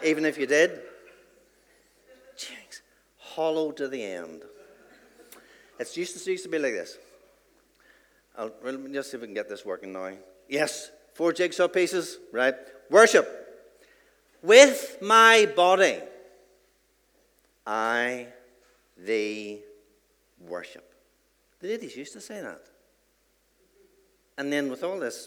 even if you did. Jinx. Hollow to the end. It used to be like this. Let me just see if we can get this working now. Yes, 4 jigsaw pieces, right? Worship. With my body, I thee worship. The ladies used to say that. And then with all these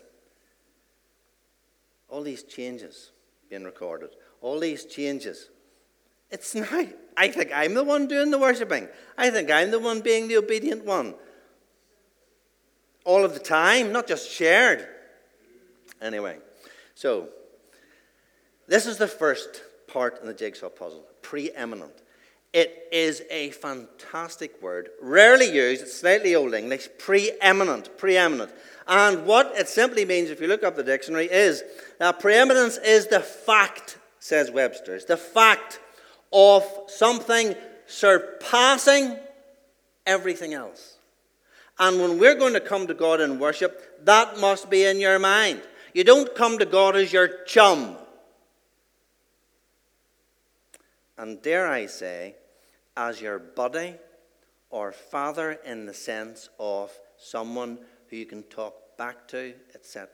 changes being recorded, all these changes, it's now, I think I'm the one doing the worshipping. I think I'm the one being the obedient one. All of the time, not just shared. Anyway, so this is the first part in the jigsaw puzzle, preeminent. It is a fantastic word, rarely used, it's slightly Old English, preeminent. And what it simply means, if you look up the dictionary, is that preeminence is the fact, says Webster's, the fact of something surpassing everything else. And when we're going to come to God in worship, that must be in your mind. You don't come to God as your chum. And dare I say, as your buddy or father, in the sense of someone who you can talk back to, etc.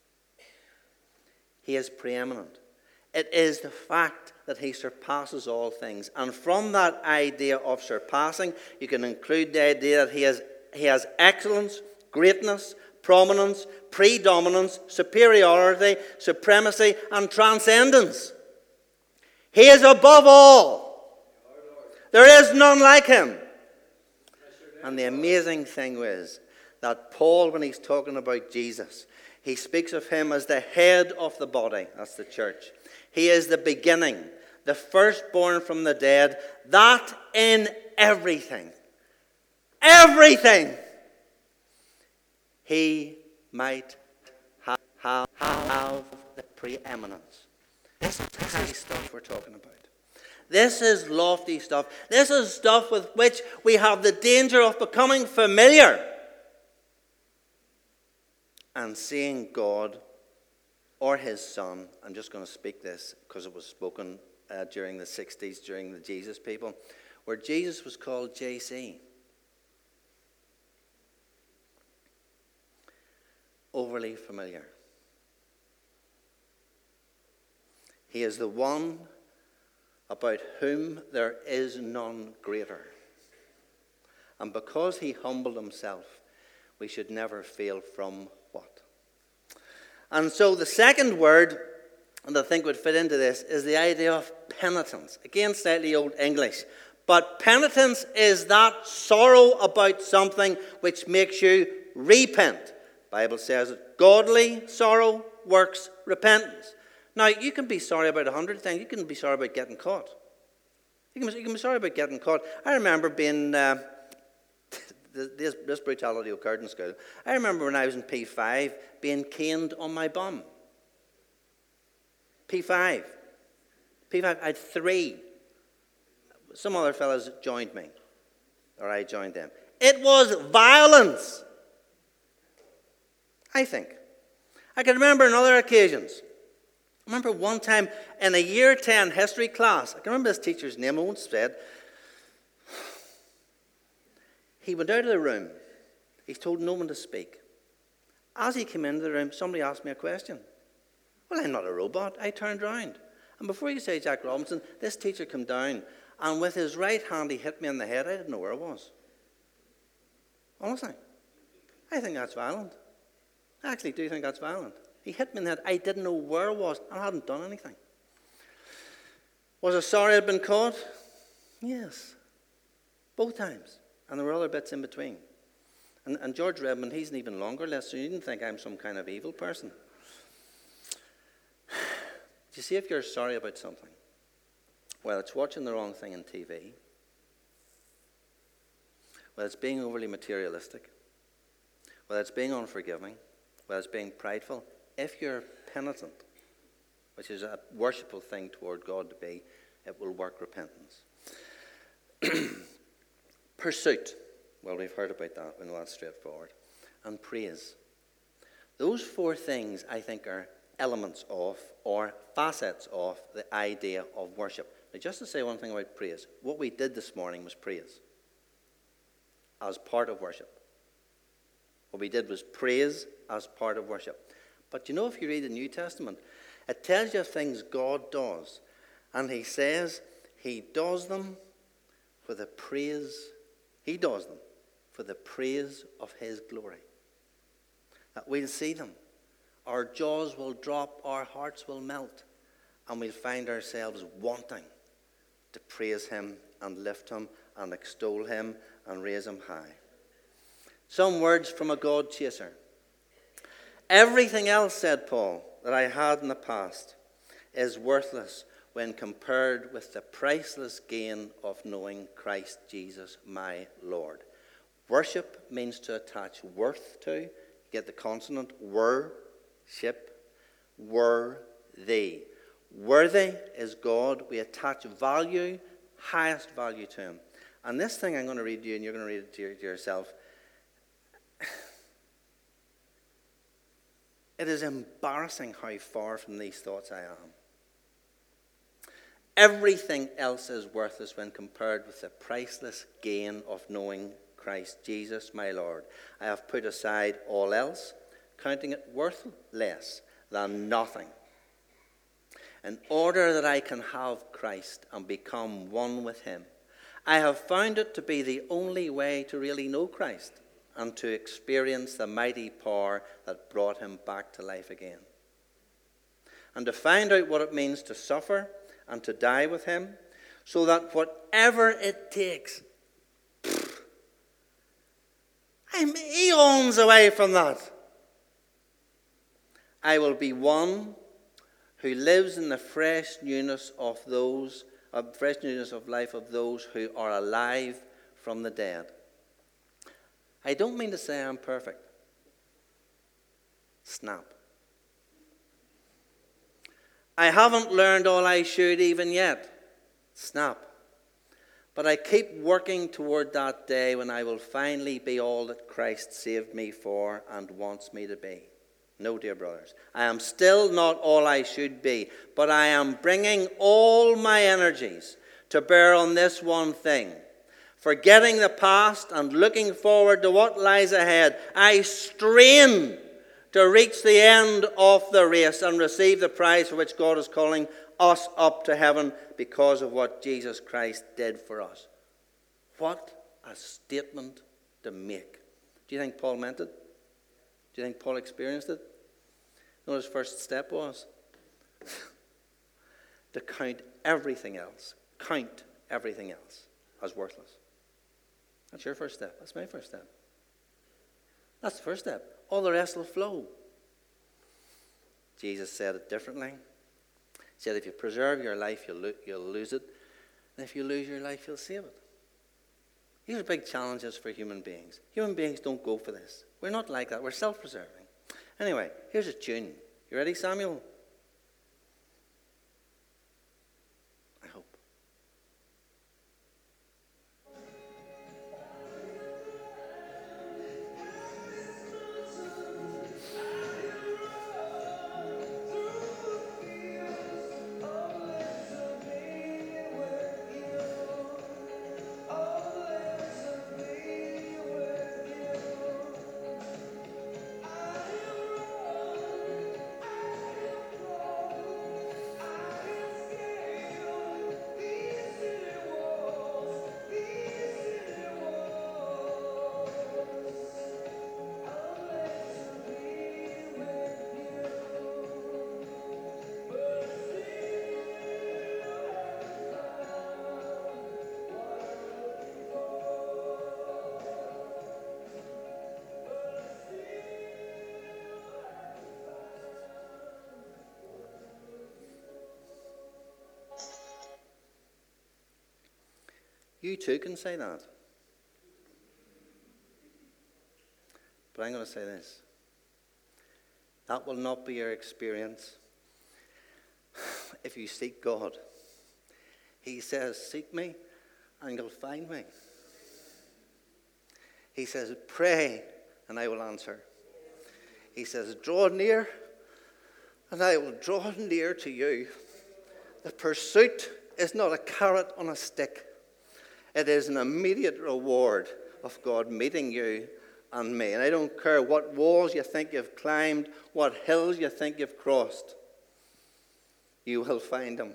He is preeminent. It is the fact that he surpasses all things. And from that idea of surpassing, you can include the idea that he has excellence, greatness, prominence, predominance, superiority, supremacy, and transcendence. He is above all. There is none like him. And the amazing thing is that Paul, when he's talking about Jesus, he speaks of him as the head of the body. That's the church. He is the beginning, the firstborn from the dead, that in everything, he might have the preeminence. This is the high stuff we're talking about. This is lofty stuff. This is stuff with which we have the danger of becoming familiar and seeing God or his son. I'm just going to speak this because it was spoken during the 60s, during the Jesus people, where Jesus was called JC. Overly familiar. He is the one about whom there is none greater. And because he humbled himself, we should never fail from what? And so the second word, and I think would fit into this, is the idea of penitence. Again, slightly Old English. But penitence is that sorrow about something which makes you repent. The Bible says it. Godly sorrow works repentance. Now, you can be sorry about 100 things. You can be sorry about getting caught. You can be sorry about getting caught. I remember being, this brutality occurred in school. I remember when I was in P5 being caned on my bum. P5. I had 3. Some other fellows joined me. Or I joined them. It was violence. I think. I can remember on other occasions. I remember one time in a year 10 history class, I can remember this teacher's name, I won't say it. He went out of the room. He told no one to speak. As he came into the room, somebody asked me a question. Well, I'm not a robot. I turned round. And before you could say Jack Robinson, this teacher came down, and with his right hand, he hit me in the head. I didn't know where it was. Honestly. I think that's violent. I actually do think that's violent. He hit me in the head. I didn't know where it was. I hadn't done anything. Was I sorry I'd been caught? Yes. Both times. And there were other bits in between. And George Redmond, he's an even longer list, so you didn't think I'm some kind of evil person. Do you see, if you're sorry about something, whether it's watching the wrong thing on TV, whether it's being overly materialistic, whether it's being unforgiving, whether it's being prideful, if you're penitent, which is a worshipful thing toward God to be, it will work repentance. Pursuit. Well, we've heard about that. We know that's straightforward. And praise. Those 4 things, I think, are elements of or facets of the idea of worship. Now, just to say one thing about praise, what we did this morning was praise as part of worship. What we did was praise as part of worship. But you know, if you read the New Testament, it tells you things God does. And he says he does them for the praise. He does them for the praise of his glory. That we'll see them. Our jaws will drop, our hearts will melt, and we'll find ourselves wanting to praise him and lift him and extol him and raise him high. Some words from a God chaser. Everything else, said Paul, that I had in the past is worthless when compared with the priceless gain of knowing Christ Jesus, my Lord. Worship means to attach worth to. You get the consonant worship, worthy. Worthy is God. We attach value, highest value to him. And this thing I'm going to read to you, and you're going to read it to yourself. It is embarrassing how far from these thoughts I am. Everything else is worthless when compared with the priceless gain of knowing Christ Jesus, my Lord. I have put aside all else, counting it worthless than nothing, in order that I can have Christ and become one with him. I have found it to be the only way to really know Christ and to experience the mighty power that brought him back to life again. And to find out what it means to suffer and to die with him, so that whatever it takes, I'm eons away from that. I will be one who lives in the fresh newness of life of those who are alive from the dead. I don't mean to say I'm perfect. Snap. I haven't learned all I should even yet. Snap. But I keep working toward that day when I will finally be all that Christ saved me for and wants me to be. No, dear brothers, I am still not all I should be, but I am bringing all my energies to bear on this one thing. Forgetting the past and looking forward to what lies ahead, I strain to reach the end of the race and receive the prize for which God is calling us up to heaven because of what Jesus Christ did for us. What a statement to make. Do you think Paul meant it? Do you think Paul experienced it? You know what his first step was? To count everything else as worthless. That's your first step. That's my first step. That's the first step. All the rest will flow. Jesus said it differently. He said, if you preserve your life, you'll lose it. And if you lose your life, you'll save it. These are big challenges for human beings. Human beings don't go for this. We're not like that. We're self-preserving. Anyway, here's a tune. You ready, Samuel? I hope. You too can say that. But I'm going to say this. That will not be your experience if you seek God. He says, seek me and you'll find me. He says, pray and I will answer. He says, draw near and I will draw near to you. The pursuit is not a carrot on a stick. It is an immediate reward of God meeting you and me. And I don't care what walls you think you've climbed, what hills you think you've crossed. You will find him.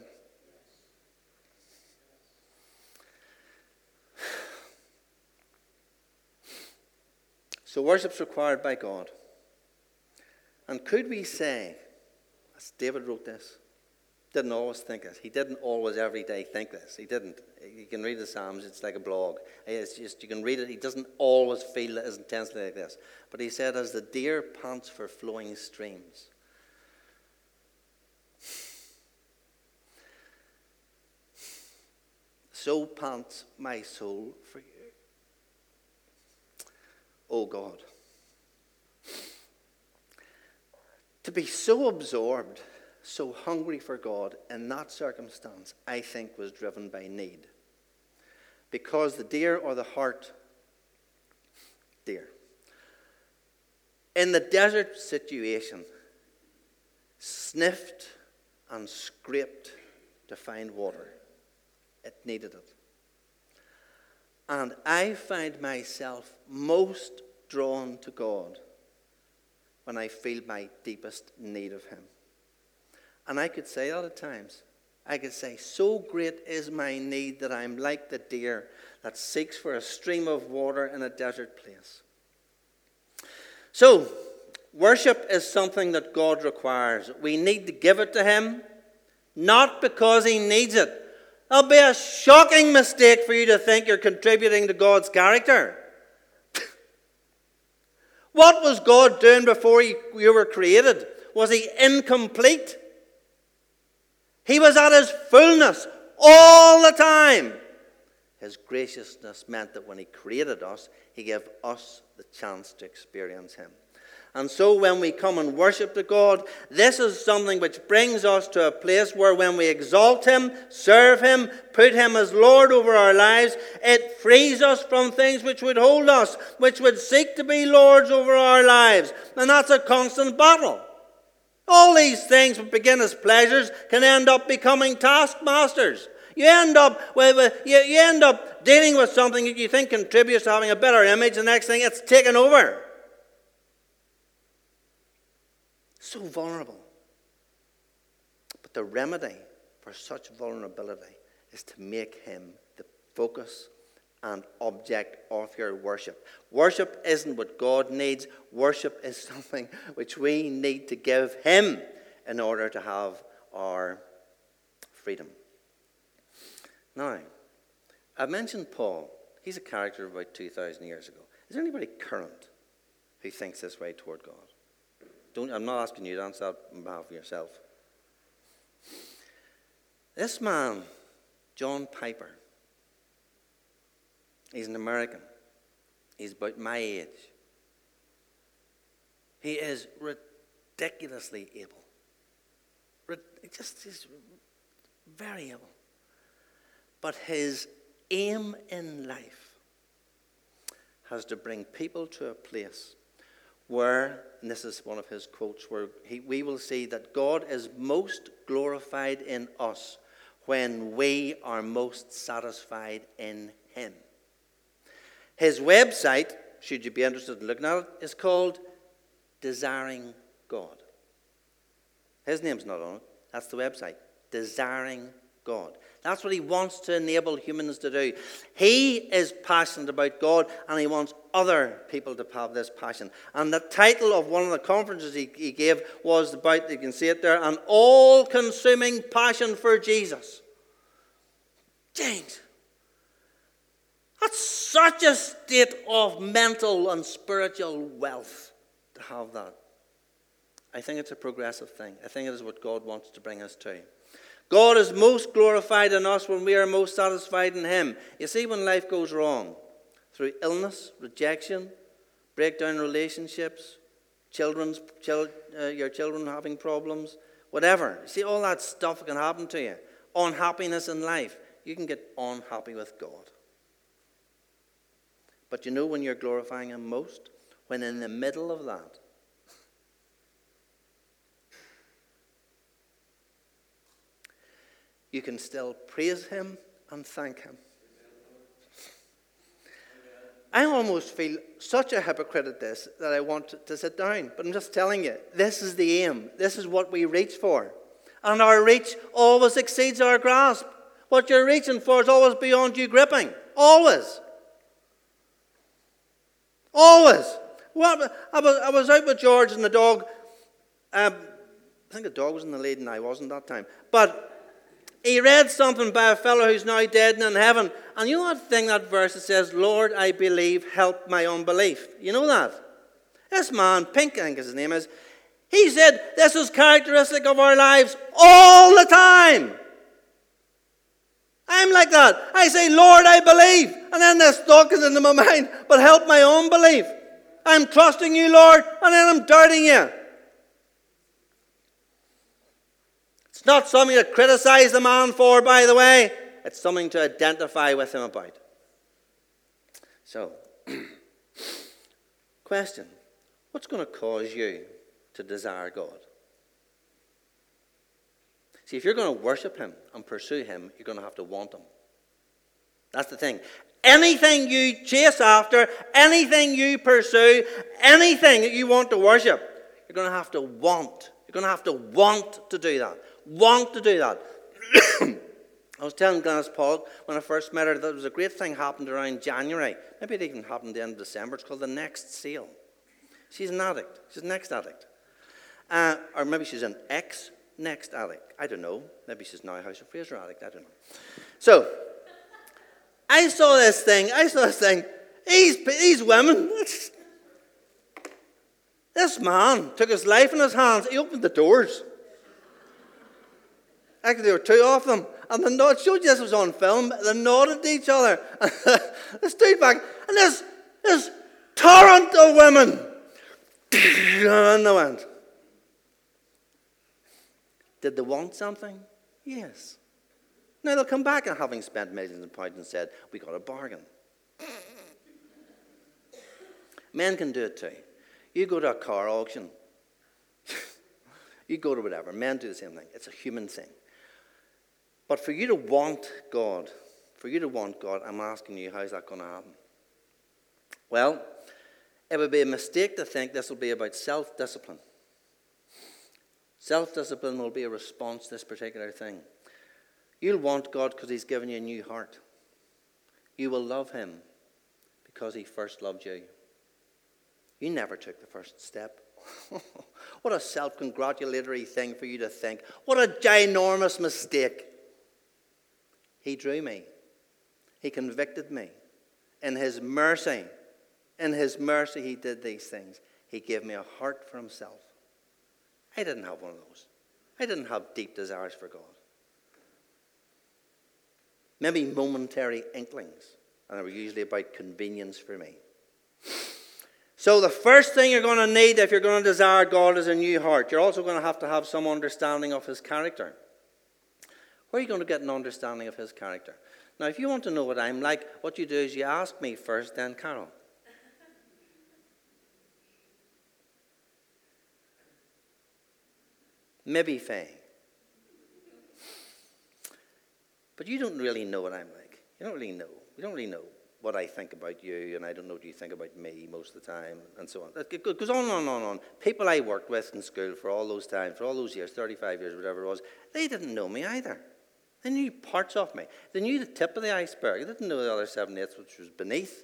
So worship's required by God. And could we say, as David wrote this, didn't always think this. He didn't always every day think this. He didn't. You can read the Psalms, it's like a blog. It's just, you can read it. He doesn't always feel it as intensely like this. But he said, as the deer pants for flowing streams. So pants my soul for you. Oh God. To be so absorbed, so hungry for God in that circumstance, I think was driven by need. Because the deer or the hart, deer, in the desert situation, sniffed and scraped to find water. It needed it. And I find myself most drawn to God when I feel my deepest need of him. And I could say that at times. I could say, so great is my need that I'm like the deer that seeks for a stream of water in a desert place. So, worship is something that God requires. We need to give it to him, not because he needs it. It'll be a shocking mistake for you to think you're contributing to God's character. What was God doing before you were created? Was he incomplete? He was at his fullness all the time. His graciousness meant that when he created us, he gave us the chance to experience him. And so when we come and worship to God, this is something which brings us to a place where when we exalt him, serve him, put him as Lord over our lives, it frees us from things which would hold us, which would seek to be lords over our lives. And that's a constant battle. All these things that begin as pleasures can end up becoming taskmasters. You end up dealing with something that you think contributes to having a better image. The next thing, it's taken over. So vulnerable. But the remedy for such vulnerability is to make him the focus and object of your worship. Worship isn't what God needs. Worship is something which we need to give him in order to have our freedom. Now, I mentioned Paul. He's a character of about 2,000 years ago. Is there anybody current who thinks this way toward God? I'm not asking you to answer that on behalf of yourself. This man, John Piper, he's an American. He's about my age. He is ridiculously able. He's very able. But his aim in life has to bring people to a place where, and this is one of his quotes, where we will see that God is most glorified in us when we are most satisfied in him. His website, should you be interested in looking at it, is called Desiring God. His name's not on it. That's the website. Desiring God. That's what he wants to enable humans to do. He is passionate about God, and he wants other people to have this passion. And the title of one of the conferences he gave was about, you can see it there, an all-consuming passion for Jesus. James, that's such a state of mental and spiritual wealth to have that. I think it's a progressive thing. I think it is what God wants to bring us to. God is most glorified in us when we are most satisfied in him. You see, when life goes wrong, through illness, rejection, breakdown relationships, your children having problems, whatever. You see, all that stuff can happen to you. Unhappiness in life. You can get unhappy with God. But you know when you're glorifying him most? When in the middle of that, you can still praise him and thank him. I almost feel such a hypocrite at this that I want to sit down. But I'm just telling you, this is the aim. This is what we reach for. And our reach always exceeds our grasp. What you're reaching for is always beyond you gripping. Always. Always. Well, I was out with George and the dog. I think the dog was in the lead and I wasn't that time. But he read something by a fellow who's now dead and in heaven. And you know that thing, that verse that says, Lord, I believe, help my unbelief. You know that? This man, Pink, I think his name is, he said this is characteristic of our lives all the time. I'm like that. I say, Lord, I believe. And then this thought is into my mind, but help my unbelief. I'm trusting you, Lord, and then I'm doubting you. It's not something to criticize the man for, by the way. It's something to identify with him about. So, question. What's going to cause you to desire God? See, if you're going to worship him and pursue him, you're going to have to want him. That's the thing. Anything you chase after, anything you pursue, anything that you want to worship, you're going to have to want. You're going to have to want to do that. Want to do that. I was telling Glenys Pollock when I first met her that there was a great thing happened around January. Maybe it even happened at the end of December. It's called the Next Sale. She's an addict. She's an ex-addict. Or maybe she's an ex-next addict. I don't know. Maybe she's now a House of Fraser addict. I don't know. So, I saw this thing. These women. This man took his life in his hands. He opened the doors. Actually, there were two of them. And it showed you this was on film. They nodded to each other. They stood back. And this torrent of women. And they went. Did they want something? Yes. Now they'll come back and having spent millions of pounds and said, we got a bargain. Men can do it too. You go to a car auction. You go to whatever. Men do the same thing. It's a human thing. But for you to want God, I'm asking you, how's that going to happen? Well, it would be a mistake to think this will be about self-discipline. Self-discipline will be a response to this particular thing. You'll want God because he's given you a new heart. You will love him because he first loved you. You never took the first step. What a self-congratulatory thing for you to think. What a ginormous mistake. He drew me. He convicted me. In his mercy, he did these things. He gave me a heart for himself. I didn't have one of those. I didn't have deep desires for God. Maybe momentary inklings, and they were usually about convenience for me. So the first thing you're going to need if you're going to desire God is a new heart. You're also going to have some understanding of his character. Where are you going to get an understanding of his character? Now, if you want to know what I'm like, what you do is you ask me first, then Carol. Maybe Faye. But you don't really know what I'm like. You don't really know. You don't really know what I think about you, and I don't know what you think about me most of the time, and so on. It goes on and on and on. People I worked with in school for all those times, for all those years, 35 years, whatever it was, they didn't know me either. They knew parts of me. They knew the tip of the iceberg. They didn't know the other 7/8, which was beneath.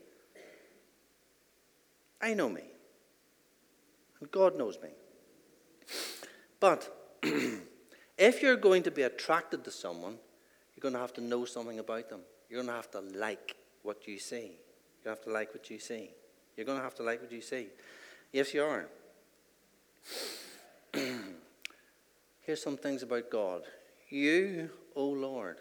I know me. And God knows me. But if you're going to be attracted to someone, you're going to have to know something about them. You're going to have to like what you see. You have to like what you see. You're going to have to like what you see. Yes, you are. Here's some things about God. You, O Lord,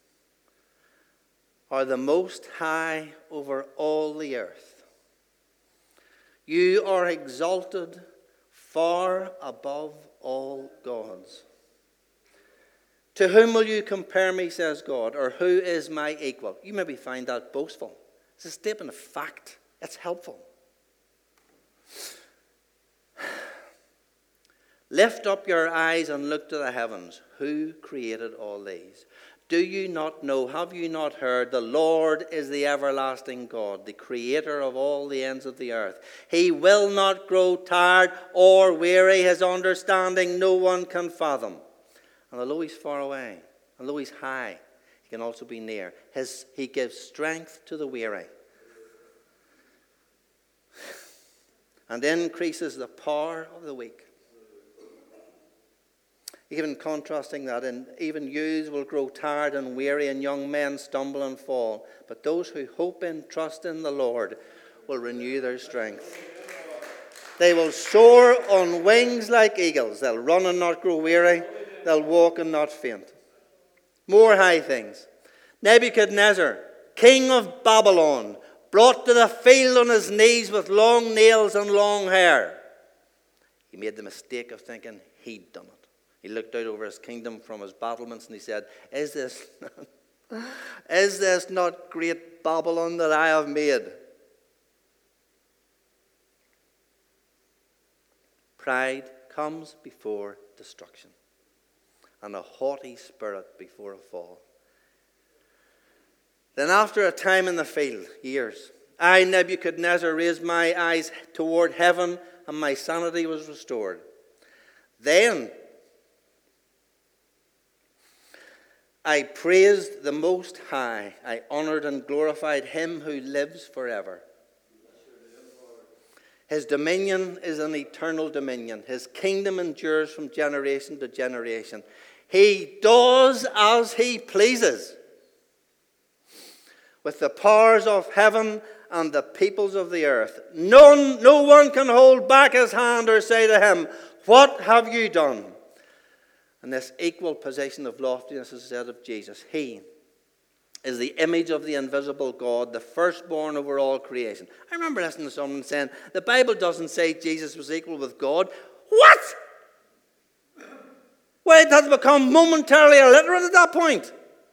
are the most high over all the earth. You are exalted far above all gods. To whom will you compare me, says God, or who is my equal? You maybe find that boastful. It's a statement of fact. It's helpful. Lift up your eyes and look to the heavens. who created all these? Do you not know, have you not heard, the Lord is the everlasting God, the creator of all the ends of the earth. He will not grow tired or weary. His understanding no one can fathom. And although he's far away, although he's high, he can also be near. He gives strength to the weary and increases the power of the weak. Even contrasting that, and even youths will grow tired and weary, and young men stumble and fall. But those who hope and trust in the Lord will renew their strength. They will soar on wings like eagles. They'll run and not grow weary. They'll walk and not faint. More high things. Nebuchadnezzar, king of Babylon, brought to the field on his knees with long nails and long hair. He made the mistake of thinking he'd done it. He looked out over his kingdom from his battlements and he said, is this not great Babylon that I have made? Pride comes before destruction, and a haughty spirit before a fall. Then after a time in the field, years, I, Nebuchadnezzar, raised my eyes toward heaven, and my sanity was restored. Then I praised the Most High. I honored and glorified him who lives forever. His dominion is an eternal dominion. His kingdom endures from generation to generation. He does as he pleases with the powers of heaven and the peoples of the earth. No one can hold back his hand or say to him, what have you done? And this equal position of loftiness is said of Jesus. He is the image of the invisible God, the firstborn over all creation. I remember listening to someone saying, the Bible doesn't say Jesus was equal with God. What? Well, it has become momentarily illiterate at that point.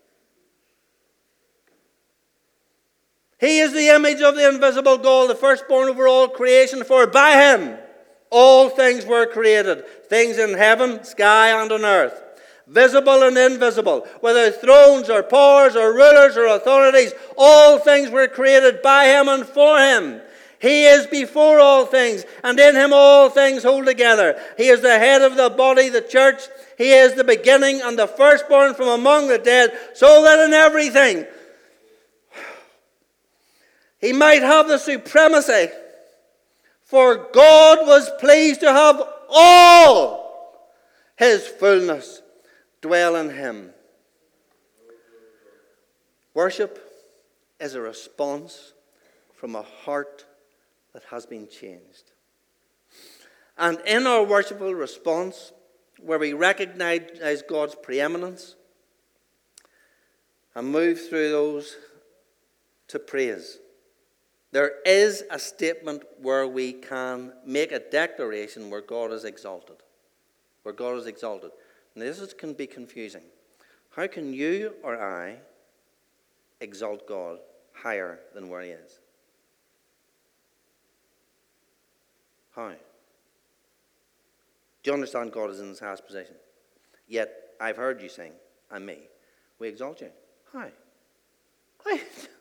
He is the image of the invisible God, the firstborn over all creation, for by him all things were created, things in heaven, sky, and on earth, visible and invisible, whether thrones or powers or rulers or authorities, all things were created by him and for him. He is before all things, and in him all things hold together. He is the head of the body, the church. He is the beginning and the firstborn from among the dead, so that in everything he might have the supremacy. For God was pleased to have all his fullness dwell in him. Worship is a response from a heart that has been changed. And in our worshipful response, where we recognize God's preeminence and move through those to praise, there is a statement where we can make a declaration where God is exalted. Where God is exalted. Now this can be confusing. How can you or I exalt God higher than where he is? How? Do you understand God is in his highest position? Yet I've heard you sing, and me. We exalt you. How? How?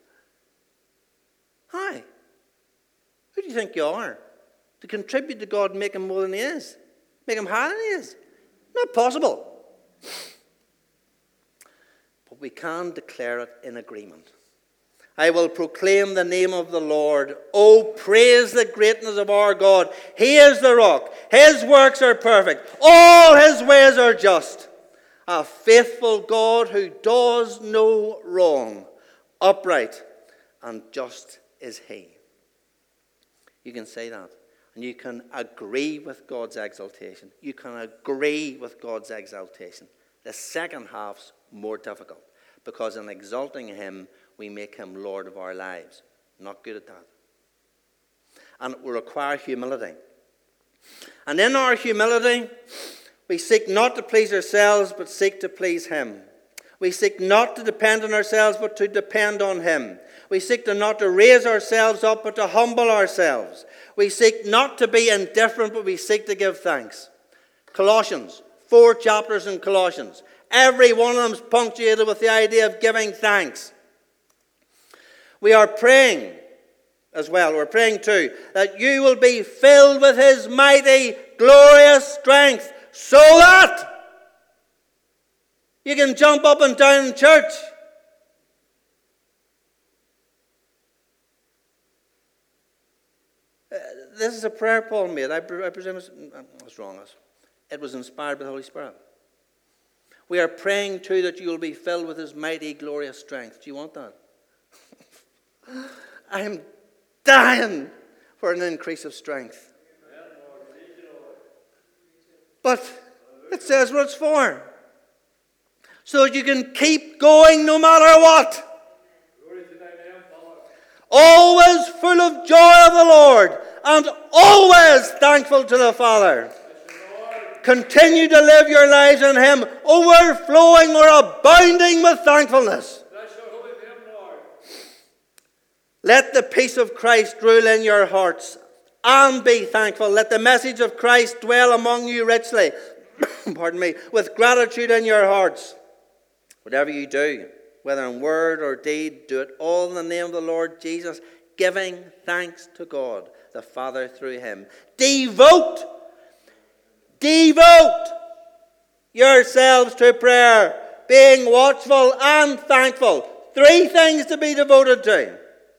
How? Who do you think you are? To contribute to God and make him more than he is? Make him higher than he is? Not possible. But we can declare it in agreement. I will proclaim the name of the Lord. Oh, praise the greatness of our God. He is the rock. His works are perfect. All his ways are just. A faithful God who does no wrong. Upright and just is he. You can say that. And you can agree with God's exaltation. You can agree with God's exaltation. The second half's more difficult. Because in exalting him, we make him Lord of our lives. Not good at that. And it will require humility. And in our humility, we seek not to please ourselves, but seek to please him. We seek not to depend on ourselves, but to depend on him. We seek not to raise ourselves up, but to humble ourselves. We seek not to be indifferent, but we seek to give thanks. Colossians, 4 chapters in Colossians. Every one of them is punctuated with the idea of giving thanks. We are praying as well, we're praying too, that you will be filled with his mighty, glorious strength, so that you can jump up and down in church. This is a prayer Paul made. I presume I was wrong. It was inspired by the Holy Spirit. We are praying too that you will be filled with his mighty, glorious strength. Do you want that? I am dying for an increase of strength. But it says what it's for. So that you can keep going no matter what. Always full of joy of the Lord, and always thankful to the Father. Continue to live your lives in him, overflowing or abounding with thankfulness. Let the peace of Christ rule in your hearts, and be thankful. Let the message of Christ dwell among you richly, pardon me, with gratitude in your hearts. Whatever you do, whether in word or deed, do it all in the name of the Lord Jesus, giving thanks to God the Father through him. Devote yourselves to prayer, being watchful and thankful. 3 things to be devoted to.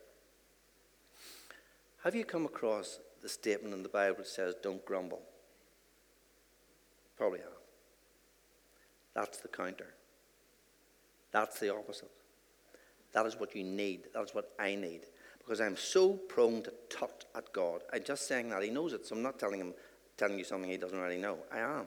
Have you come across the statement in the Bible that says, don't grumble? Probably have. That's the counter. That's the opposite. That is what you need. That is what I need. Because I'm so prone to tut at God. I'm just saying that. He knows it, so I'm not telling you something he doesn't already know. I am.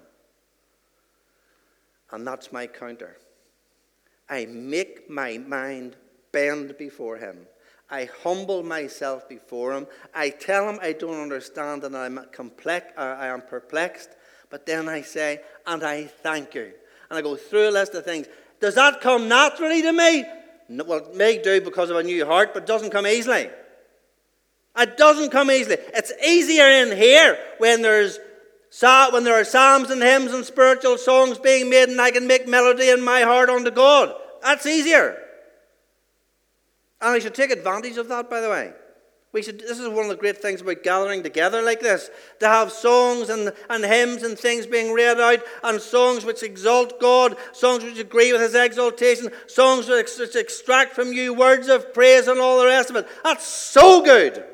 And that's my counter. I make my mind bend before him. I humble myself before him. I tell him I don't understand and I am perplexed. But then I say, and I thank you. And I go through a list of things. Does that come naturally to me? No, well, it may do because of a new heart, but it doesn't come easily. It doesn't come easily. It's easier in here when there are psalms and hymns and spiritual songs being made and I can make melody in my heart unto God. That's easier. And we should take advantage of that, by the way. This is one of the great things about gathering together like this. To have songs and hymns and things being read out, and songs which exalt God, songs which agree with his exaltation, songs which extract from you words of praise and all the rest of it. That's so good.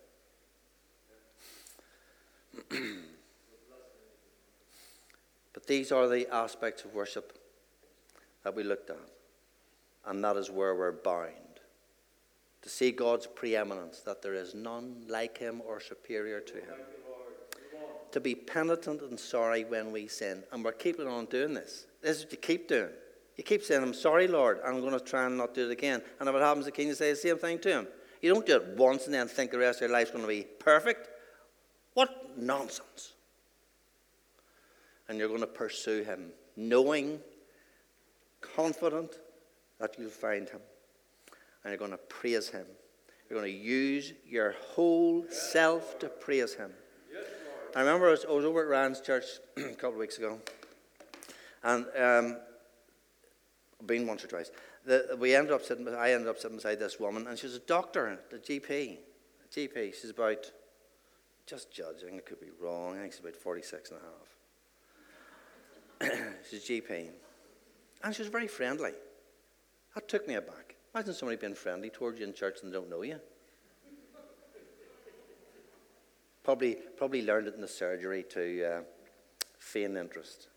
But these are the aspects of worship that we looked at. And that is where we're bound. To see God's preeminence, that there is none like him or superior to him. To be penitent and sorry when we sin. And we're keeping on doing this. This is what you keep doing. You keep saying, I'm sorry, Lord, I'm going to try and not do it again. And if it happens again, you say the same thing to him. You don't do it once and then think the rest of your life's going to be perfect. What nonsense. And you're going to pursue him, knowing, confident that you'll find him. And you're going to praise him. You're going to use your whole self to praise him. Yes, I remember I was over at Ryan's church a couple of weeks ago. And I've been once or twice. I ended up sitting beside this woman. And she was a doctor, the GP. She's about, just judging, it could be wrong. I think she's about 46 and a half. She's a GP. And she was very friendly. That took me aback. Imagine somebody being friendly towards you in church and they don't know you. Probably learned it in the surgery to feign interest.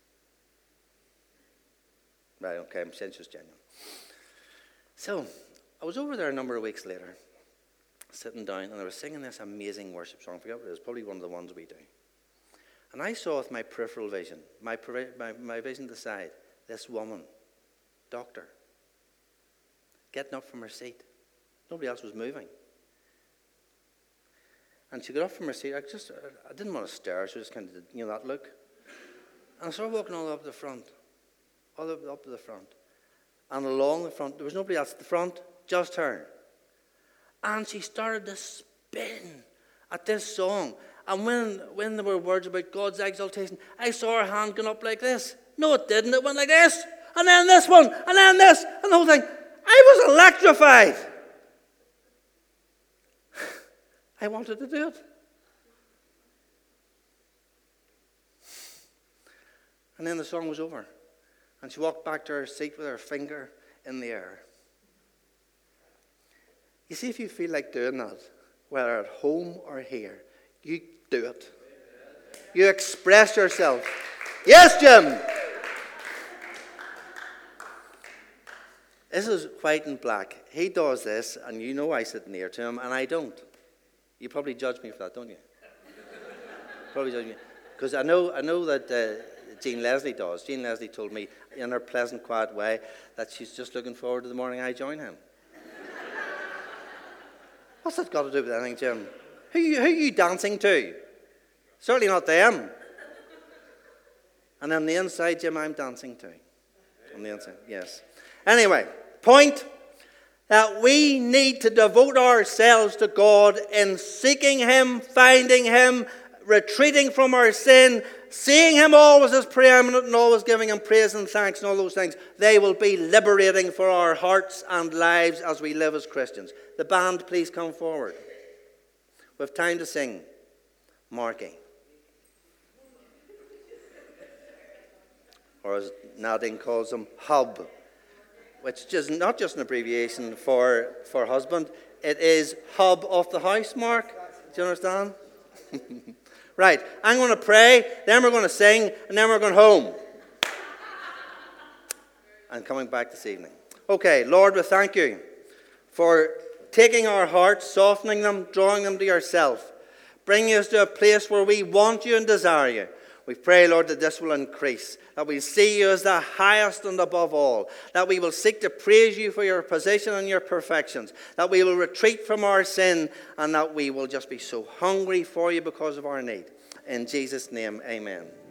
Right, okay, I'm saying it's just genuine. So, I was over there a number of weeks later, sitting down, and I was singing this amazing worship song. I forget what it is, probably one of the ones we do. And I saw with my peripheral vision, my vision to the side, this woman, doctor, getting up from her seat. Nobody else was moving. And she got up from her seat. I didn't want to stare, so I just kind of did, that look. And I started walking all the way up to the front. All the way up to the front. And along the front, there was nobody else at the front, just her. And she started to spin at this song. And when there were words about God's exaltation, I saw her hand going up like this. No, it didn't. It went like this. and then this one, and then this, and the whole thing. I was electrified. I wanted to do it. And then the song was over. And she walked back to her seat with her finger in the air. You see, if you feel like doing that, whether at home or here, you do it. You express yourself. Yes, Jim! This is white and black. He does this, and you know I sit near to him, and I don't. You probably judge me for that, don't you? Probably judge me. Because I know that Jean Leslie does. Jean Leslie told me, in her pleasant, quiet way, that she's just looking forward to the morning I join him. What's that got to do with anything, Jim? Who are you dancing to? Certainly not them. And on the inside, Jim, I'm dancing to. On the inside, yes. Anyway, point that we need to devote ourselves to God in seeking Him, finding Him, retreating from our sin, seeing Him always as preeminent and always giving Him praise and thanks and all those things. They will be liberating for our hearts and lives as we live as Christians. The band, please come forward. We have time to sing Marky. Or as Nadine calls them, Hub. Which is not just an abbreviation for husband. It is hub of the house, Mark. Do you understand? Right, I'm going to pray, then we're going to sing, and then we're going home. And coming back this evening. Okay, Lord, we thank you for taking our hearts, softening them, drawing them to yourself, bringing us to a place where we want you and desire you. We pray, Lord, that this will increase, that we'll see you as the highest and above all, that we will seek to praise you for your position and your perfections, that we will retreat from our sin, and that we will just be so hungry for you because of our need. In Jesus' name, amen.